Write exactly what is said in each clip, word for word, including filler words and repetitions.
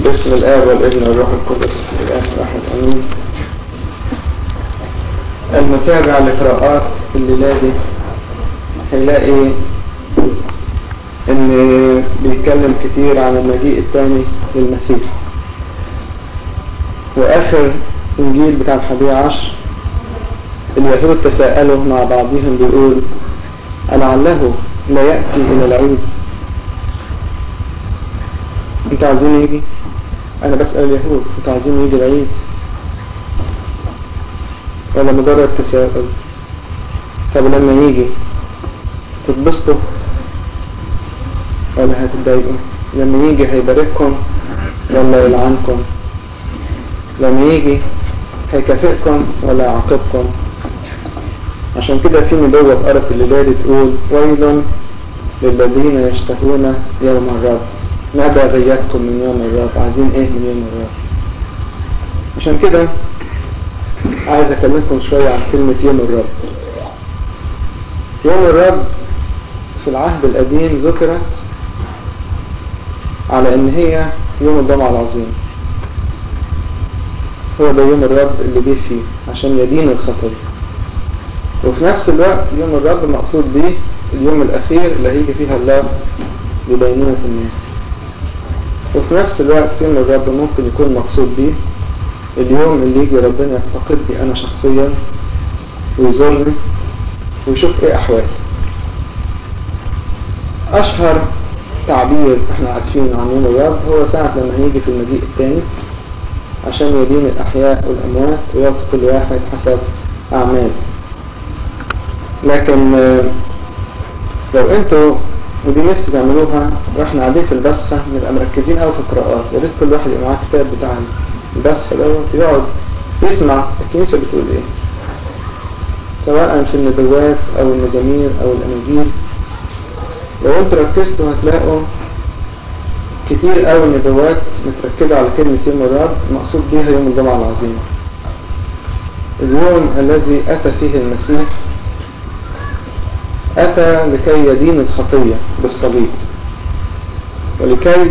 باسم الآب والابن والروح القدس الإله واحد آمين. المتابع لقراءات الليلة دي هيلاقي إن بيتكلم كتير عن المجيء الثاني للمسيح، وآخر إنجيل بتاع الحادي عشر اليهود تساءلوا مع بعضهم بيقول لعله لا يأتي إلى العيد. انتوا عايزين يجي؟ انا بسأل اليهود انتوا عايزين يجي العيد ولا مجرد تساؤل؟ طب لما يجي تتبسطوا ولا هتتضايقوا؟ لما يجي هيبارككم ولا يلعنكم؟ لما يجي هيكافئكم ولا يعاقبكم؟ عشان كده في نبوة قرأت الليلة دي تقول ويل للذين يشتهون يوم الرب، ماذا غيرتم من يوم الرب؟ عايزين ايه من يوم الرب؟ عشان كده عايز اكلمكم شوية عن كلمة يوم الرب. يوم الرب في العهد القديم ذكرت على ان هي يوم الجمعة العظيم، هو ده يوم الرب اللي جه فيه عشان يدين الخطية. وفي نفس الوقت يوم الرب مقصود به اليوم الاخير اللي هيجي فيها الله لدينونة الناس. وفي نفس الوقت يوم الرب ممكن يكون مقصود به اليوم اللي يجي ربنا يفتقدني أنا شخصيا ويزورني ويشوف ايه أحوالي. أشهر تعبير احنا عارفينه عن يوم الرب هو ساعة لما هيجي في المجيء الثاني عشان يدين الأحياء والأموات ويعطي كل واحد حسب أعماله. لكن لو انتوا ودي نفسي تعملوها واحنا قاعدين في البسخة نبقى مركزين قوي في القراءات، يا ريت كل واحد يبقى معاه كتاب بتاع البسخة دوت يقعد يسمع الكنيسة بتقول ايه، سواء في النبوات او المزامير او الاناجيل. لو انتوا ركزتوا هتلاقوا كتير قوي النبوات متركزة على كلمة يوم الرب مقصود بيها يوم الجمعة العظيمة، اليوم الذي اتى فيه المسيح، أتى لكي يدين الخطية بالصليب ولكي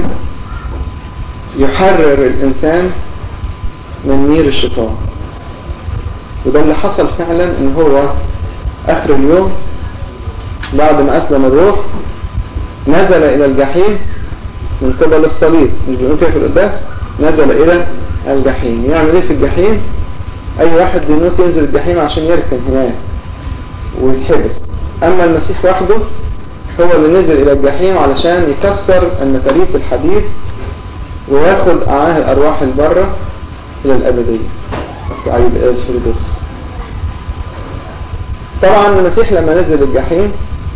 يحرر الإنسان من نير الشيطان. وده اللي حصل فعلا، إن هو آخر اليوم بعد ما أسلم الروح نزل إلى الجحيم من قبل الصليب. مش بيقول كده في القداس؟ نزل إلى الجحيم. يعمل إيه في الجحيم؟ أي واحد بيموت ينزل الجحيم عشان يركن هناك ويتحبس. أما المسيح وحده هو اللي نزل إلى الجحيم علشان يكسر المتاريس الحديد وياخد معاه الأرواح البرة إلى الأبدية، السعيد الفردوس. طبعا المسيح لما نزل الجحيم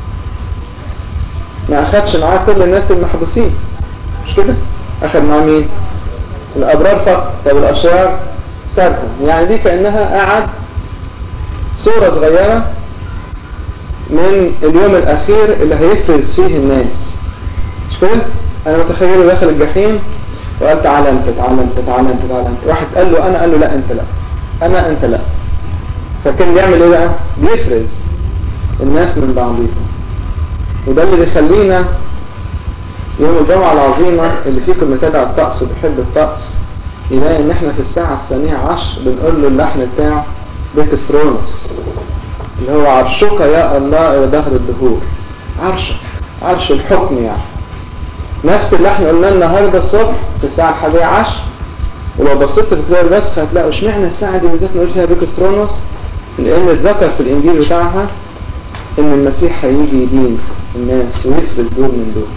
ما أخدش معاه كل الناس المحبوسين، مش كده؟ أخد معاه مين؟ الأبرار فقط. طب الأشرار سابهم. يعني دي كأنها قعد صورة صغيرة من اليوم الأخير اللي هيفرز فيه الناس، مش كده؟ أنا متخيله داخل الجحيم وقال تعال أنت تعال أنت تعال أنت تعال أنت. واحد قال له أنا، قال له لا أنت لا، أنا أنت لا. فكان بيعمل إيه بقى؟ بيفرز الناس من بعضهم. وده اللي بيخلينا يوم الجمعة العظيمة اللي فيكم متابع الطقس وبيحب الطقس يلاقي إن إحنا في الساعة الثانية عشر بنقول له اللحن بتاع بيكسترونوس اللي هو عرشك يا الله إلى دهر الدهور. عرشك، عرش الحكم يعني. نفس اللي احنا قلنا النهاردة الصبح في الساعة الحادية عشر. ولو بصيت في كتاب البسخ هتلاقوا اشمعنى الساعة دي بالذات نقول فيها بيكسترونوس، لأن اتذكر في الإنجيل بتاعها إن المسيح هيجي يدين الناس ويفرز دول من دول.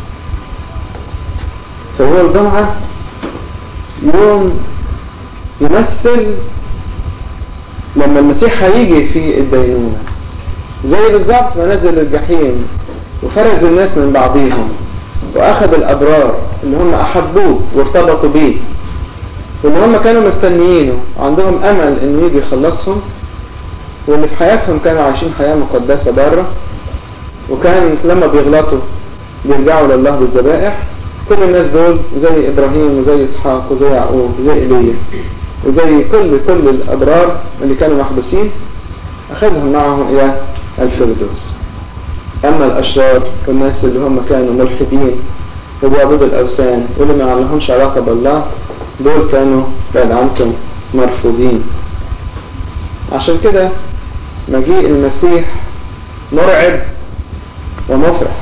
فهو الجمعة يوم يمثل لما المسيح هيجي في الدينونة، زي بالظبط ما نزل الجحيم وفرز الناس من بعضهم وأخذ الأبرار اللي هم أحبوه وارتبطوا بيه واللي هم كانوا مستنيينه وعندهم أمل إنه يجي يخلصهم، واللي في حياتهم كانوا عايشين حياة مقدسة بره، وكان لما بيغلطوا بيرجعوا لله بالذبائح. كل الناس دول زي إبراهيم وزي إسحاق وزي يعقوب وزي إيليا وزي كل كل الأبرار اللي كانوا محبوسين أخذهم معهم إلى الفردوس. أما الأشرار والناس اللي هم كانوا ملحدين وبيعبدوا الأوثان واللي ما لهمش علاقة بالله دول كانوا بعد عنكم مرفوضين. عشان كده مجيء المسيح مرعب ومفرح.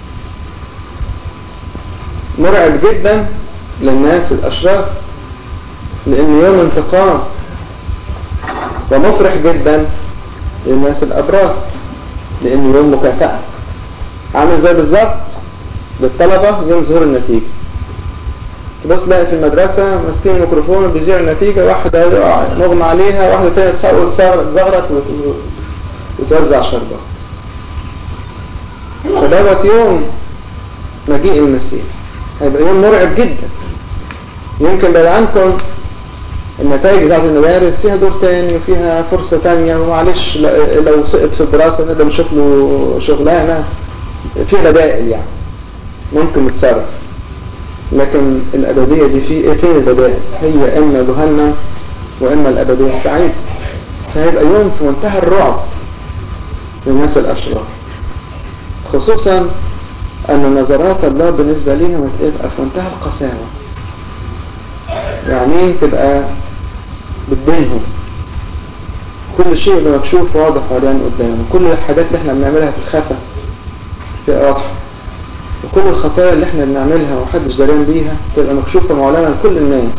مرعب جدا للناس الأشرار لأن يوم انتقام، ومفرح جدا للناس الأبرار لأن يوم مكافأة. عامل زي بالظبط للطلبة يوم ظهور النتيجة. تبص تلاقي في المدرسة ماسكين الميكروفون وبيذيعوا النتيجة، واحدة يقع مغمى عليها، واحدة تانية تزغرط وتوزع شربات. فدوت يوم مجيء المسيح هيبقى يوم مرعب جدا. يمكن بعد عنكم النتائج بتاعت المدارس فيها دور تاني وفيها فرصة تانية، ومعلش لو سقط في الدراسة نقدر نشوف له شغلانة في بدائل يعني ممكن نتصرف. لكن الأبدية دي في إيه؟ فين البدائل؟ هي إما جهنم وإما الأبدية السعيدة. فهيبقى يوم في منتهى الرعب للناس الأشرار، خصوصا أن نظرات الله بالنسبة ليهم تبقى في منتهى القساوة. يعني ايه تبقى بتبينهم؟ كل شيء اللي مكشوف واضح وعليان قدامه، كل الحاجات اللي احنا بنعملها في الخفا تبقى واضحة، وكل الخطايا اللي احنا بنعملها ومحدش دارين بيها تبقى مكشوفة معلنة لكل الناس.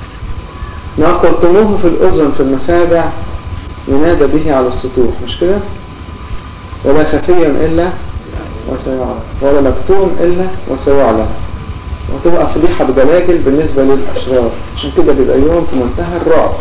ما قلتموه في الأذن في المخادع ينادى به على السطوح، مش كده؟ ولا خفيا إلا وسيعلم، ولا مكتوم إلا وسيعلم. وتبقى فضيحة بجلاجل بالنسبة للأشرار. عشان كده بيبقى يوم في منتهى الرعب.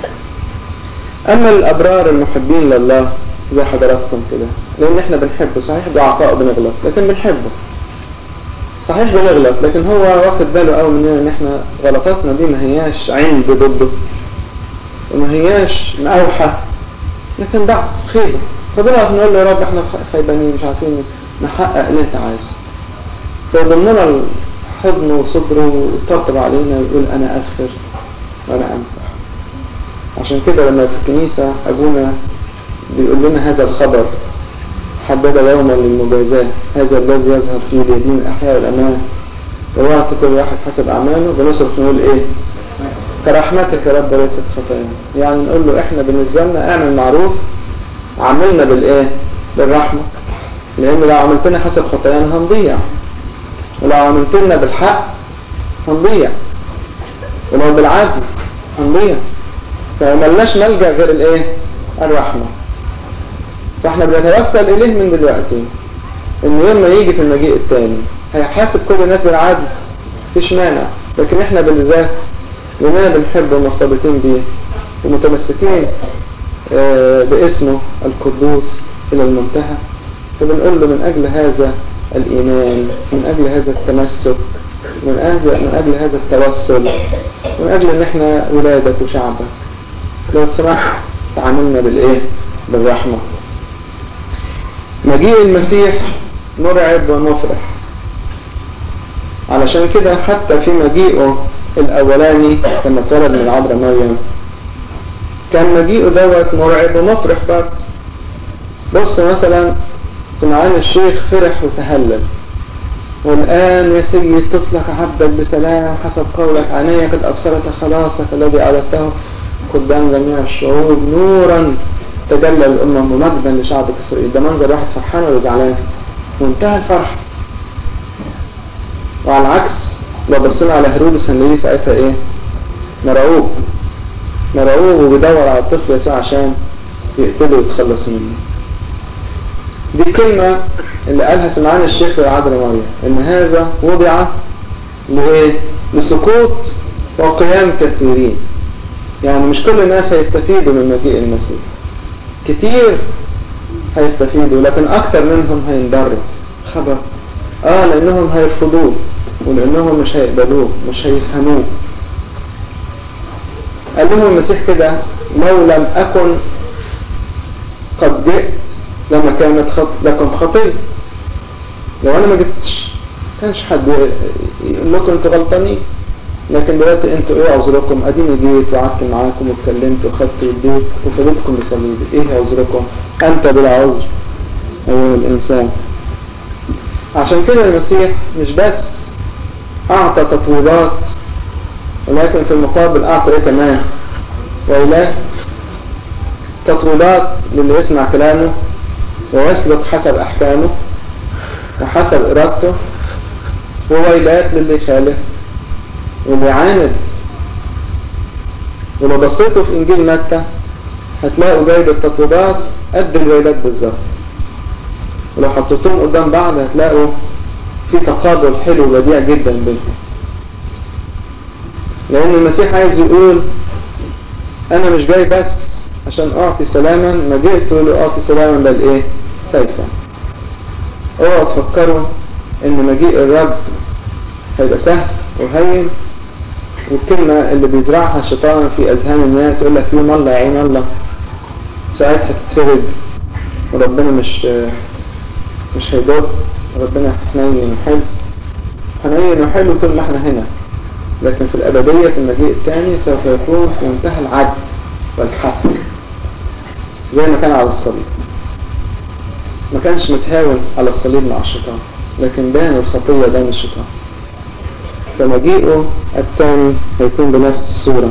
أما الأبرار المحبين لله زي حضراتكم كده، لأن احنا بنحبه صحيح ضعفاء بنغلط، لكن بنحبه صحيح بنغلط، لكن هو واخد باله قوي مننا ان احنا غلطاتنا دي ما هياش عند ضده وما هياش مأوحة، لكن ضعف خيبة. فبنقف نقول له يا رب احنا خيبانين مش عارفين نحقق اللي انت عايزه، فيضمنا حضنه وصدره ويطبطب علينا ويقول أنا أغفر وأنا أمسح. عشان كده لما في الكنيسة أبونا بيقول لنا هذا الخبر: حدد يوما للمجازاة، هذا الذي يظهر فيه اليدين الأحياء والأمان ووعط كل واحد حسب أعماله. بنصرف نقول إيه؟ كرحمتك يا رب ليست خطايانا. يعني نقول له إحنا بالنسبة لنا اعمل معروف، عملنا بالإيه؟ بالرحمة، لأن لو عملتنا حسب خطايانا هنضيع، ولو عملتنا بالحق هنضيع، ولو بالعدل هنضيع. فملناش ملجأ غير الايه؟ الرحمة. فاحنا بنتوسل اليه من دلوقتي انه يوم ما يجي في المجيء الثاني هيحاسب كل الناس بالعدل، مفيش مانع. لكن احنا بالذات لاننا بنحبه ومرتبطين بيه ومتمسكين باسمه القدوس الى المنتهى، فبنقول له من اجل هذا الإيمان، من أجل هذا التمسك، من أجل, من أجل هذا التوسل، من أجل أن احنا ولادك وشعبك، لو تسمح تعاملنا بالإيه؟ بالرحمة. مجيء المسيح مرعب ومفرح. علشان كده حتى في مجيئه الأولاني لما اتولد من العذراء مريم كان مجيئه دوت مرعب ومفرح برضه. بص مثلا سمعان الشيخ فرح وتهلل: والآن يا سيد تطلق عبدك بسلام حسب قولك، عيني قد أبصرت خلاصك الذي أعددته قدام جميع الشعوب، نورا تجلى الأمم ومجدا لشعبك إسرائيل. ده منظر واحد فرحان ولا زعلان؟ منتهى الفرح. وعلى العكس لو بصينا على هيرودس هنلاقيه ساعتها إيه؟ مرعوب مرعوب وبيدور على الطفل يسوع عشان يقتله ويتخلص منه. دي الكلمة اللي قالها سمعان الشيخ للعذراء مريم، ان هذا وضع لإيه؟ لسقوط وقيام كثيرين. يعني مش كل الناس هيستفيدوا من مجيء المسيح، كتير هيستفيدوا لكن اكتر منهم هينضروا. خبر اه لانهم هيرفضوه ولانهم مش هيقبلوه مش هيفهموه. قال لهم المسيح كده: لو لم اكن قد جئت لما كانت خط... لكم خطية. لو انا ما جبتش كانش حد يقول لكم انتوا غلطانين، لكن دلوقتي انتوا ايه عذركم؟ اديني جيت وقعدت معاكم واتكلمت وخدت واديت وفضلتكم بصليبي، ايه عذركم؟ انت بلا عذر ايها الانسان. عشان كده المسيح مش بس اعطى تطويبات ولكن في المقابل أعطى إيه كمان؟ ويلات، تطويلات للي يسمع كلامه ويسلك حسب أحكامه وحسب إرادته، وويلات للي يخالف واللي يعاند. ولو بصيتوا في إنجيل متى هتلاقوا جايب التطويلات قد الويلات بالظبط، ولو حطيتهم قدام بعض هتلاقوا في تقابل حلو بديع جدا بينهم. لأن المسيح عايز يقول أنا مش جاي بس عشان أعطي سلاما، ما جئت لأعطي سلاما بل إيه؟ سيفا. اوعوا تفكروا إن مجيء الرب هيبقى سهل وهين، والكلمة اللي بيزرعها الشيطان في أذهان الناس يقول لك يوم الله يعين الله ساعتها تتفرد وربنا مش مش هيضر، ربنا حنين وحلو حنين وحلو طول ما احنا هنا، لكن في الأبدية في المجيء الثاني سوف يكون في منتهى العدل والحسن زي ما كان على الصليب. ما كانش متهاون على الصليب مع الشيطان، لكن بان الخطية بين الشيطان. فمجيئه الثاني هيكون بنفس الصورة.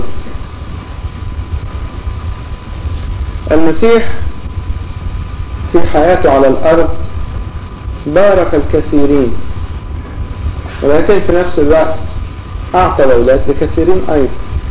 المسيح في حياته على الأرض بارك الكثيرين، ولكن في نفس الوقت أعطى ويلات لكثيرين أيضا.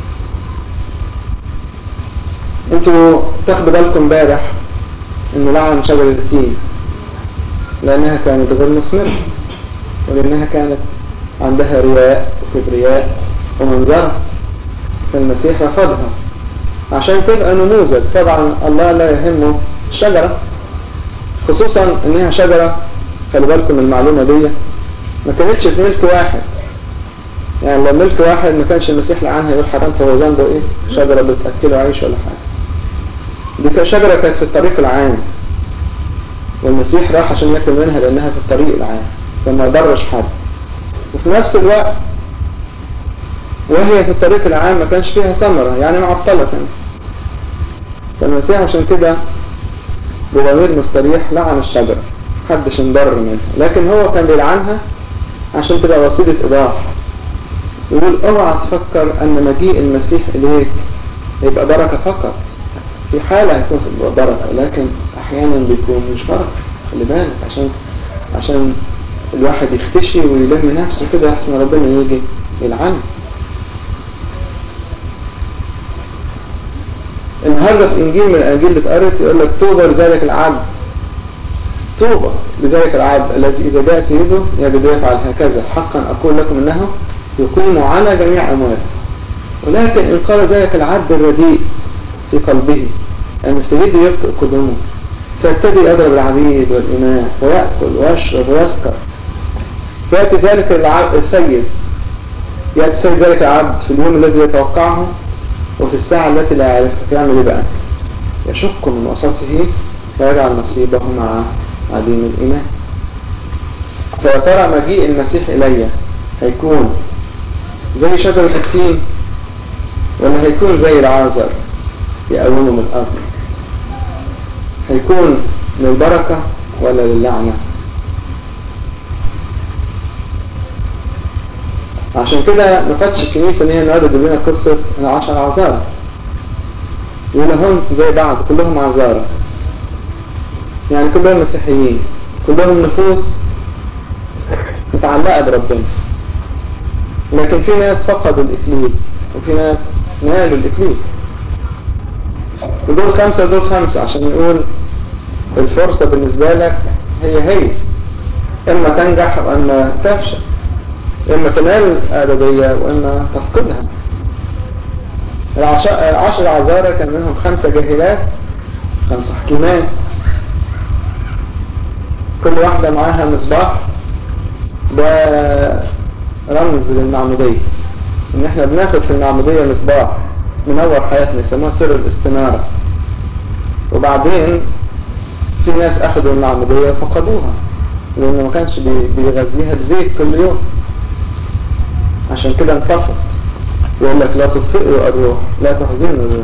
انتوا تاخدوا بالكم امبارح انه لعن شجرة التين لأنها كانت غير مثمرة، ولأنها كانت عندها رياء وكبرياء ومنظرة، فالمسيح رفضها عشان تبقى نموذج. طبعا الله لا يهمه الشجرة، خصوصا انها شجرة، خلي بالكم المعلومة دي ما كانتش في ملك واحد. يعني لو ملك واحد ما كانش المسيح لعنها يقول حرام، فهو ذنبه ايه؟ شجرة بتأكله عيش ولا حاجة. دي شجرة كانت في الطريق العام، والمسيح راح عشان يأكل منها لأنها في الطريق العام، فما ضرش حد. وفي نفس الوقت وهي في الطريق العام ما كانش فيها ثمرة، يعني معطلة كانت. فالمسيح عشان كده بضمير مستريح لعن الشجرة، محدش انضر منها، لكن هو كان بيلعنها عشان تبقى وسيلة إيضاح. يقول اوعى تفكر ان مجيء المسيح اليك يبقى بركة فقط. في حالة هيكون في بركة، لكن احيانا بيكون مش بركة. خلي بالك عشان عشان الواحد يختشي ويلم نفسه كده احسن ربنا يجي يلعنه. النهارده في انجيل من الانجيل اللي اتقرت يقول لك طوبى لذلك العبد، طوبى لذلك العبد الذي اذا جاء سيده يجد يفعل هكذا، حقا اقول لكم انه يقوم على جميع امواله. ولكن ان قال ذلك العبد الرديء في قلبه ان سيده يبطئ قدومه، فيبتدي يضرب العبيد والإماء ويأكل ويشرب ويسكر، فيأتي ذلك العبد السيد يأتي سيد ذلك العبد في اليوم الذي يتوقعه وفي الساعة التي لا يعرفها. فيعمل ايه بقى؟ يشق من وسطه ويجعل نصيبه مع عديم الإيمان. فيا ترى مجيء المسيح إلي هيكون زي شجرة التين ولا هيكون زي العازر يقومه من الأرض؟ هيكون للبركة ولا للعنة؟ عشان كده ما فاتش الكنيسة ان هي النهارده تجيب لنا قصة العشر عذارى، يقول هم زي بعض كلهم عذارى، يعني كلهم مسيحيين، كلهم نفوس متعلقة بربنا، لكن في ناس فقدوا الإكليل وفي ناس نالوا الإكليل. ودول خمسة ودول خمسة عشان يقول الفرصة بالنسبة لك هي هي، إما تنجح وإما تفشل، إما تنال الأبدية وإما تفقدها. العشر عذارى كان منهم خمسة جاهلات، خمسة حكيمان، كل واحدة معاها مصباح. ده رمز للمعمودية، إن إحنا بناخد في المعمودية مصباح منور حياتنا، يسموها سر الاستنارة. وبعدين في ناس أخذوا المعمودية وفقدوها لأنه ما كانش بيغذيها بزيت كل يوم، عشان كده انطفت. يقول لك لا تطفئوا الروح لا تحزنوا الروح.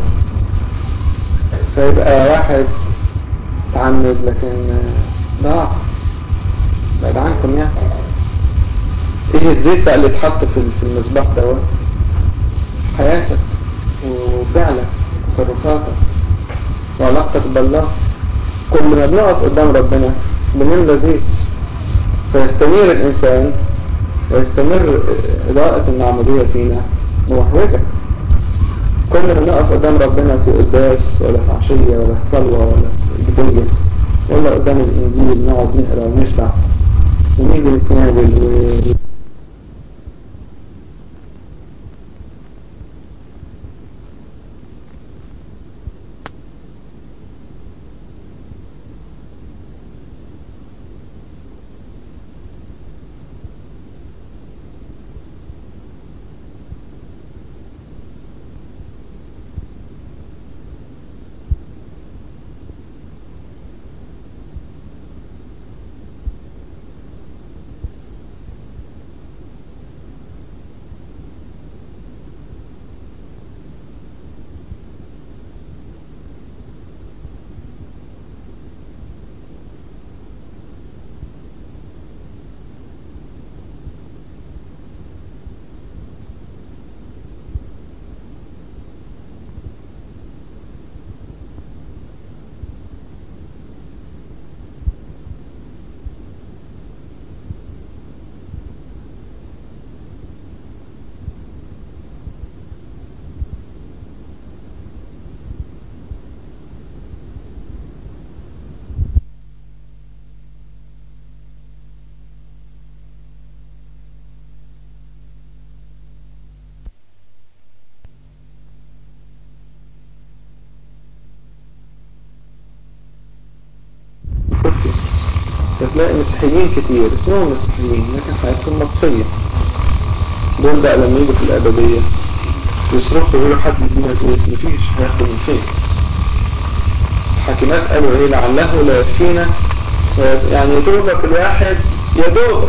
فيبقى واحد تعمد لكن ضاع بعد عنكم. يعني ايه الزيت بقى اللي اتحط في المصباح دوت؟ حياتك وفعلك وتصرفاتك وعلاقتك بالله. كل ما بنقف قدام ربنا بنملى زيت فيستنير الإنسان ويستمر إضاءة المعمودية فينا موحوجة. كل ما نقف قدام ربنا في قداس ولا في عشية ولا في صلوة ولا في جدية ولا قدام الإنجيل نقعد نقرأ ونشبع ونيجي نتناول و... فتلاقي مسيحيين كتير اسمهم مسيحيين لكن حياتهم مطفية. دول بقى لما يجوا في الأبدية يصرخوا يقولوا حد يدينا زيت، مفيش، هياخدوا من فين؟ الحاكمات قالوا ايه؟ لعله لا يكفينا، يعني يدوبك الواحد يدوبك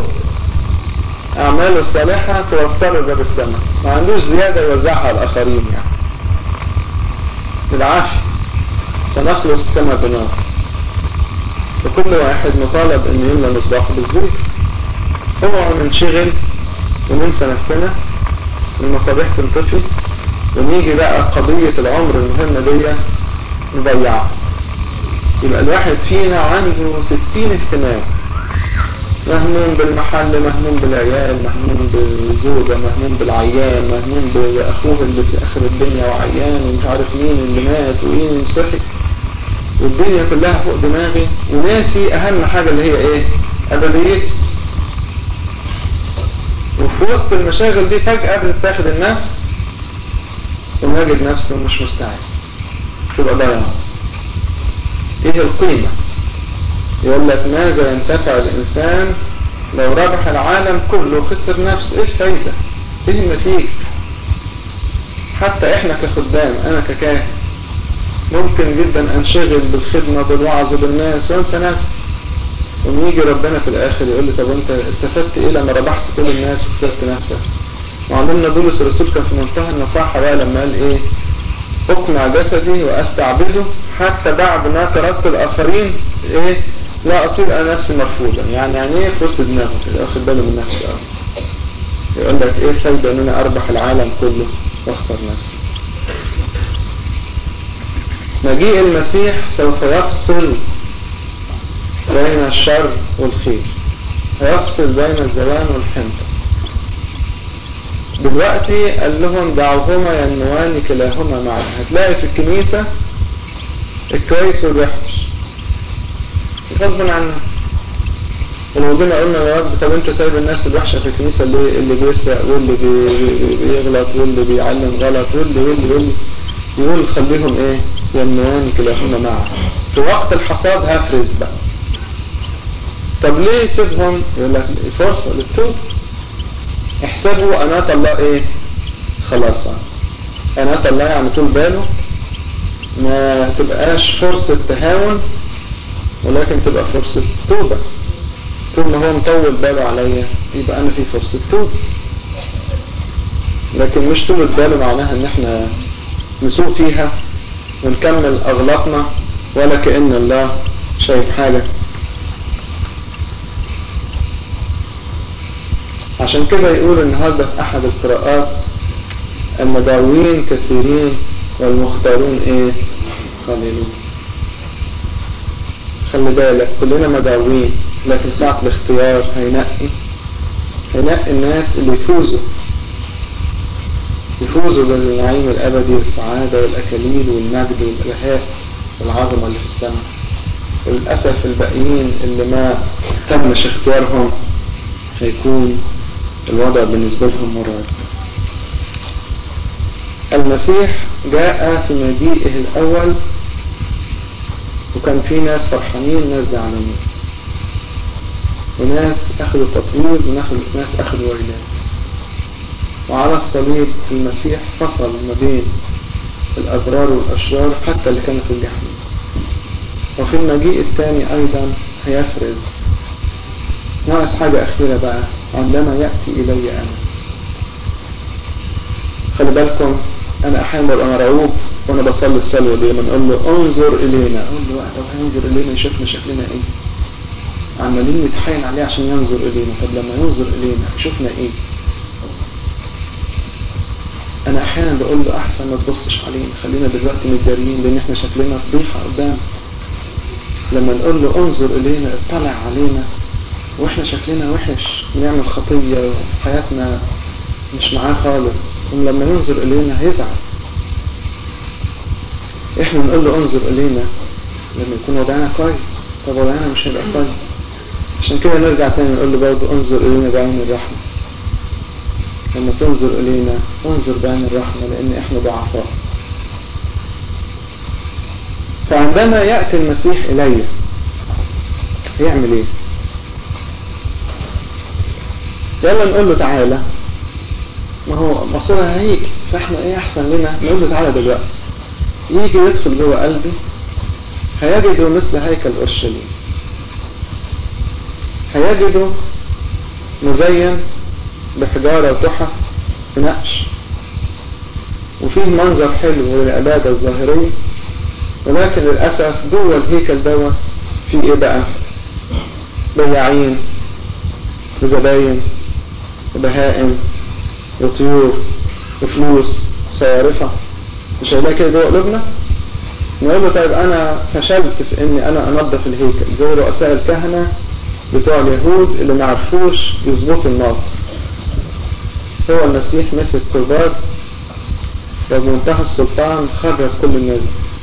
أعماله الصالحة توصله باب السماء، ما عندوش زيادة يوزعها على الآخرين. يعني بالعافية سنخلص كما بنار. وكل واحد مطالب ان يملى مصباحه بالزيت. اوعوا ننشغل وننسى نفسنا والمصابيح تنطفي ونيجي بقى قضية العمر المهمة دي نضيعها. يبقى الواحد فينا عنده ستين اهتمام، مهموم بالمحل، مهموم بالعيال، مهموم بالزوجة، مهموم بالعيان، مهموم بأخوه اللي في آخر الدنيا وعيان ومش عارف مين اللي مات ومين صحي، والدنيا كلها فوق دماغي وناسي أهم حاجة اللي هي إيه؟ أبديتي. وفي وسط المشاغل دي فجأة بتتاخد النفس ونجد نفسه مش مستعد، تبقى ضياع. إيه القيمة؟ يقول لك ماذا ينتفع الإنسان لو ربح العالم كله وخسر نفسه؟ إيه الفايدة؟ إيه النتيجة؟ حتى إحنا كخدام، أنا ككاهن ممكن جدا انشغل بالخدمة بالوعظ بالناس وانسى نفسي، ويجي ربنا في الاخر يقول لي طب انت استفدت ايه لما ربحت كل الناس وخسرت نفسك؟ وعندنا بولس الرسول كان في منتهى النصاحة بقى لما قال ايه؟ اقنع جسدي واستعبده حتى بعد ما تركت الاخرين ايه؟ لا اصير انا نفسي مرفوضا. يعني يعني ايه في وسط دماغه كده واخد باله من نفسه قوي. يقول لك ايه الفايدة ان انا اربح العالم كله واخسر نفسي؟ مجيء المسيح سوف يفصل بين الشر والخير، هيفصل بين الزوان والحنطة. دلوقتي قال لهم دعوهما ينموان كلاهما معا. هتلاقي في الكنيسة الكويس والوحش غصب عنه. ولو جينا قلنا يا رب طب انت سايب الناس الوحشة في الكنيسة اللي اللي بيسرق واللي بي بيغلط واللي بيعلم غلط واللي واللي واللي يقول خليهم ايه؟ ينموان كلاهما معا. في وقت الحصاد هفرز بقى. طب ليه تسيبهم؟ يقول لك فرصة للتوب. احسبوا أنات الله ايه؟ خلاص. أنات الله يعني طول باله، ما تبقاش فرصة تهاون ولكن تبقى فرصة توبة. طول ما هو مطول باله عليا يبقى أنا في فرصة توبة، لكن مش طول باله معناها ان احنا نسوق فيها ونكمل أغلاطنا ولا كأن الله شايف حاجة. عشان كده يقول النهاردة في أحد القراءات المدعوين كثيرين والمختارون ايه قليلون. خلي بالك كلنا مدعوين، لكن ساعة الاختيار هينقي هينقي الناس اللي يفوزوا يفوزوا بالنعيم الأبدي والسعادة والأكاليل والمجد والإلهاء والعظمة اللي في السماء. وللأسف الباقيين اللي ما تمش اختيارهم هيكون الوضع بالنسبة لهم مرعب. المسيح جاء في مجيئه الأول وكان في ناس فرحانين ناس زعلانين، وناس أخذوا تطويل وناس أخذوا ويلات. وعلى الصليب المسيح فصل ما بين الأبرار والأشرار حتى اللي كانوا في الجحيم. وفي المجيء الثاني أيضا هيفرز. ناقص حاجة أخيرة بقى، عندما يأتي إلي أنا. خلي بالكم أنا أحيانا ببقى مرعوب وأنا بصلي الصلوة دي لما نقول له انظر إلينا، أقول له طب هينظر إلينا يشوفنا شكلنا إيه؟ عمالين نتحايل عليه عشان ينظر إلينا. طب لما ينظر إلينا يشوفنا إيه؟ أنا أحيانا بقول له أحسن ما تبصش علينا، خلينا دلوقتي متداريين لأن إحنا شكلنا فضيحة قدام. لما نقول له انظر إلينا اطلع علينا وإحنا شكلنا وحش بنعمل خطية وحياتنا مش معاه خالص، ولما ينظر إلينا هيزعل. إحنا نقول له انظر إلينا لما يكون وضعنا كويس، طب وضعنا مش هيبقى كويس. عشان كده نرجع تاني نقول له برضه انظر إلينا بعين الرحمة. لما تنظر إلينا انظر بعين الرحمة لأن إحنا ضعفاء. فعندما يأتي المسيح إلي هيعمل إيه؟ يلا نقول له تعالى، ما هو مصيرها هيجي، فإحنا إيه أحسن لنا نقول له تعالى دلوقتي. يجي يدخل جوه قلبي هيجده مثل هيكل أورشليم، هيجده مزين بحجارة وتحف ونقش، وفيه منظر حلو للعبادة الظاهرية. ولكن للأسف جوه الهيكل دوت فيه إيه بقى؟ بياعين وزباين وبهائم وطيور وفلوس صوارفة. مش هيلاقي كده جوه قلوبنا؟ نقول له طيب أنا فشلت في إني أنا أنظف الهيكل زي رؤساء الكهنة بتوع اليهود اللي ما عرفوش يظبطوا النار. هو المسيح مسك كرباج وبمنتهى السلطان خرج كل الناس.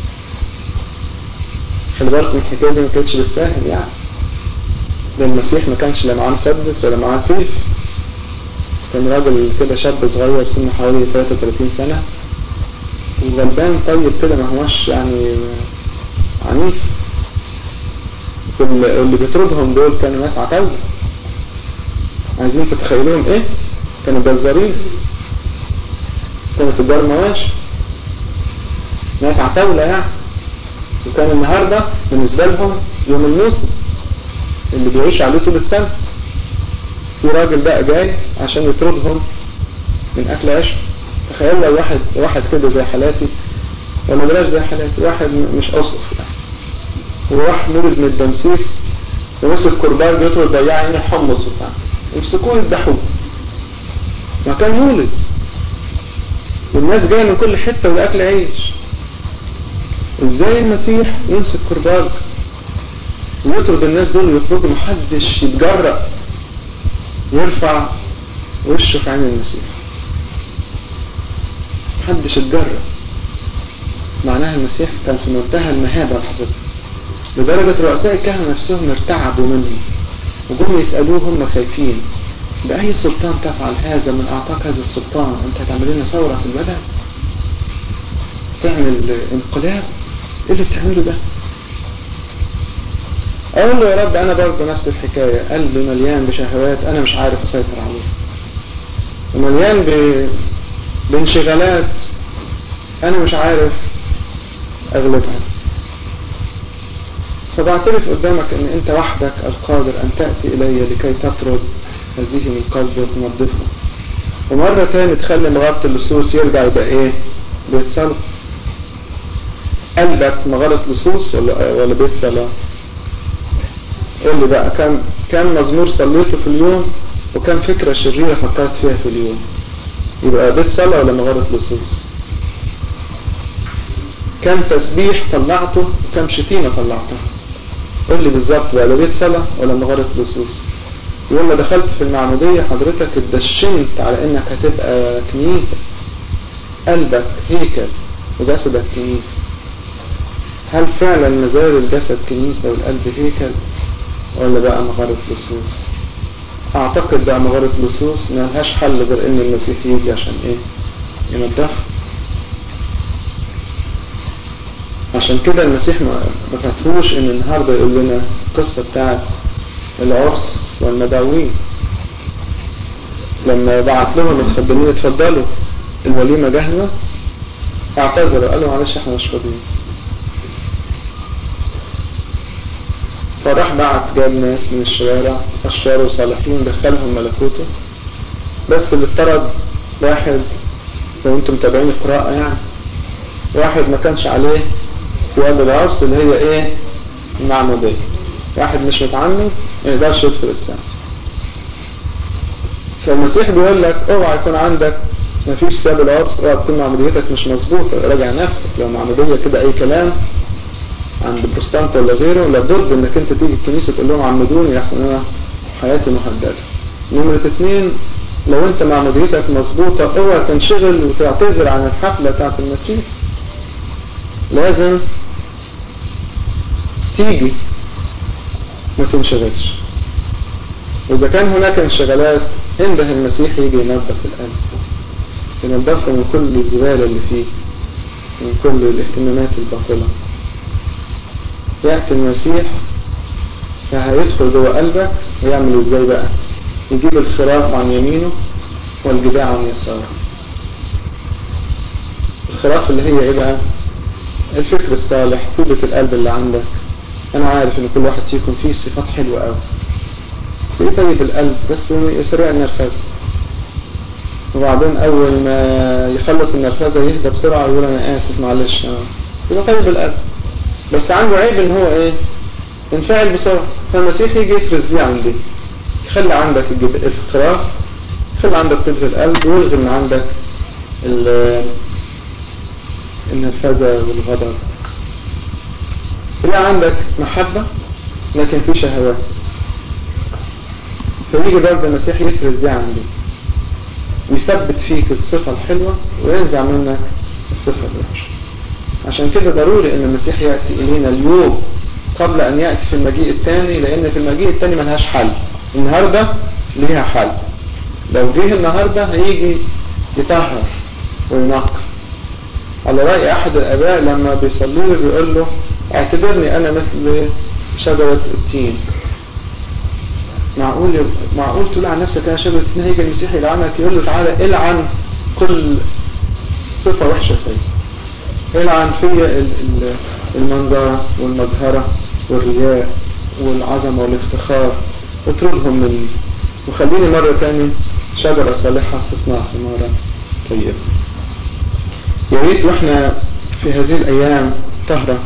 خلي بالكم الحكاية دي ما كانتش بالساهل يعني. ده المسيح ما كانش لا معاه مسدس ولا معاه سيف، كان راجل كده شاب صغير سنه حوالي ثلاثة وثلاثين سنة وغلبان طيب كده، ما هوش يعني عنيف. اللي بيطردهم دول كانوا ناس عتاولة. عايزين تتخيلوهم ايه؟ كانوا جزارين، كانوا تجار مواشي، ناس عتاولة يعني. وكان النهاردة بالنسبة لهم يوم الموسم اللي بيعيش عليه طول السنة. في راجل بقى جاي عشان يطردهم من أكل عيشهم. تخيل لو واحد واحد كده زي حالاتي، ولا بلاش زي حالاتي، واحد مش أصف يعني، وراح مولد من الدمسيس ومسك كرباج يطرد بياعين الحمص وبتاع، يمسكوه يذبحوه. ما كان مولد والناس جايه من كل حته والاكل عيش. ازاي المسيح يمسك كرباج ويطرد الناس دول ويخرجوا؟ محدش يتجرأ يرفع وشه في عين المسيح، محدش يتجرأ. معناها المسيح كان في منتهى المهابه لحظتها، لدرجه رؤساء الكهنه نفسهم ارتعبوا منه وجم يسالوه هم خايفين: بأي سلطان تفعل هذا؟ من أعطاك هذا السلطان؟ أنت هتعمل لنا ثورة في البلد؟ تعمل انقلاب؟ إيه اللي بتعمله ده؟ أقول له يا رب أنا برضه نفس الحكاية، قلبي مليان بشهوات أنا مش عارف أسيطر عليها، ومليان ب... بانشغالات أنا مش عارف أغلبها. فبعترف قدامك أن أنت وحدك القادر أن تأتي إلي لكي تطرد هذه من قلبي وتنظفه. ومرة تاني تخلي مغارة اللصوص يرجع يبقى ايه؟ بيت صلاة. قلبك مغارة لصوص ولا ولا بيت صلاة؟ قول لي بقى كم كم مزمور صليته في اليوم وكم فكرة شريرة فكرت فيها في اليوم؟ يبقى قضيت صلاة ولا مغارة لصوص؟ كم تسبيح طلعته وكم شتيمة طلعتها؟ قول لي بالظبط بقى، قضيت صلاة ولا مغارة لصوص؟ يوم ما دخلت في المعمودية حضرتك اتدشنت على انك هتبقى كنيسة، قلبك هيكل وجسدك كنيسة. هل فعلا مازال الجسد كنيسة والقلب هيكل ولا بقى مغارة لصوص؟ اعتقد بقى مغارة لصوص ما لهاش حل غير ان المسيح يجي عشان ايه؟ ينضف. عشان كده المسيح ما فتحوش ان النهاردة يقول لنا القصة بتاعت العرس والمدعوين لما بعت لهم الخدامين اتفضلوا الوليمة جاهزة، اعتذروا قالوا معلش احنا مش فاضيين. فراح بعت جاب ناس من الشوارع اشرار وصالحين دخلهم ملكوته. بس اللي اتطرد واحد، لو انتم متابعين القراءة يعني، واحد ما كانش عليه ثياب العرس اللي هي ايه؟ المعمودية. واحد مش متعمد ما يقدرش يدخل السماء. فالمسيح بيقول لك اوعى يكون عندك ما فيش ثياب العرس، اوعى تكون معموديتك مش مظبوطه، راجع نفسك. لو معموديه كده اي كلام عند بروستانت ولا غيره، لابد انك انت تيجي الكنيسه تقول لهم عمدوني احسن انا حياتي مهدده. نمره اتنين، لو انت معموديتك مظبوطه اوعى تنشغل وتعتذر عن الحفله بتاعت المسيح. لازم تيجي ما تنشغلش. وإذا كان هناك انشغالات انده المسيح يجي ينظف القلب، ينظفه من كل الزبالة اللي فيه، من كل الاهتمامات الباطلة. يأتي المسيح فهيدخل جوه قلبك ويعمل ازاي بقى؟ يجيب الخراف عن يمينه والجداع عن يساره. الخراف اللي هي ايه بقى؟ الفكر الصالح، طيبة القلب اللي عندك. انا عارف ان كل واحد فيكم فيه صفات حلوة قوي، ايه طيب القلب بس يسرع النرفزة، وبعدين اول ما يخلص النرفزة يهدى بسرعة ويقول انا اسف معلش. يبقى طيب القلب بس عنده عيب ان هو ايه؟ ينفعل بسرعة. فالمسيح يجي يفرز دي عندي، يخلي عندك الخراف، يخلي عندك طيبة القلب، ويلغي من عندك النرفزة والغضب. يبقى عندك محبة لكن في شهوات. فيجي برضه المسيح يفرز دي عندي ويثبت فيك الصفة الحلوة وينزع منك الصفة الوحشة. عشان كده ضروري ان المسيح يأتي الينا اليوم قبل ان يأتي في المجيء الثاني، لان في المجيء الثاني ملهاش حل. النهاردة ليها حل. لو جه النهاردة هيجي يطهر وينقر. على رأي احد الاباء لما بيصلوا له بيقول له اعتبرني انا مثل شجرة التين. معقول معقول تقول عن نفسك انا شجرة التين؟ هيجي المسيح يلعنك يقول له تعالى العن كل صفة وحشة فيا، العن فيا المنظرة والمظهرة والرياء والعظمة والافتخار، اطردهم مني وخليني مرة تاني شجرة صالحة تصنع ثمارا طيبة. يا ريت واحنا في هذه الايام طهرة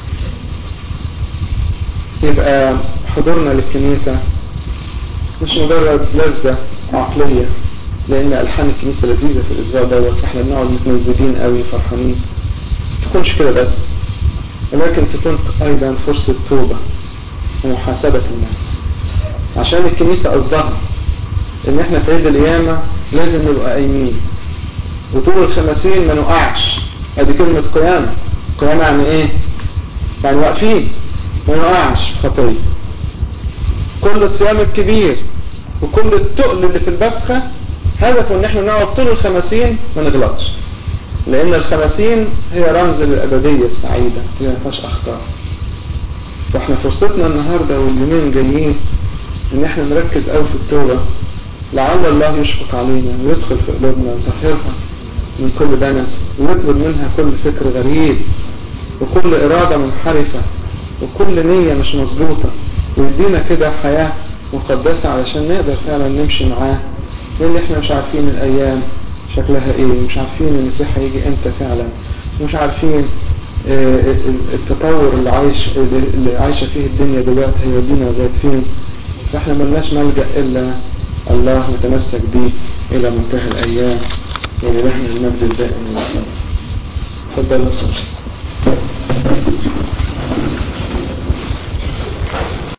يبقى حضورنا للكنيسة مش مجرد لذة عقلية، لان الحان الكنيسة لذيذة في الاسبوع دوت، احنا بنقعد متمزجين قوي فرحانين. تكونش كده بس، ولكن تكون ايضا فرصة توبة ومحاسبة الناس. عشان الكنيسة قصدها ان احنا في عيد القيامة لازم نبقى قايمين، وطول الخمسين ما نقعش. ادي كلمة قيامة. قيامة يعني ايه؟ يعني واقفين ما نقعش خطية. كل الصيام الكبير وكل التقل اللي في البسخة هدفه ان احنا نقعد طول الخمسين ما نغلطش، لان الخمسين هي رمز للأبدية السعيدة اللي ما فيهاش اخطاء. واحنا فرصتنا النهاردة واليومين جايين ان احنا نركز قوي في التوبة، لعل الله يشفق علينا ويدخل في قلوبنا ويطهرها من كل دنس، ويطلب منها كل فكر غريب وكل إرادة منحرفة وكل نية مش مظبوطة، ويدينا كده حياة مقدسة علشان نقدر فعلا نمشي معاه، لأن احنا مش عارفين الأيام شكلها ايه، مش عارفين المسيح هيجي امتى فعلا، مش عارفين التطور اللي عايش اللي عايشة فيه الدنيا دلوقتي هيودينا لغاية فين. فاحنا ملناش ملجأ إلا الله نتمسك به إلى منتهى الأيام. يعني نحن المجد الدائم. تفضل.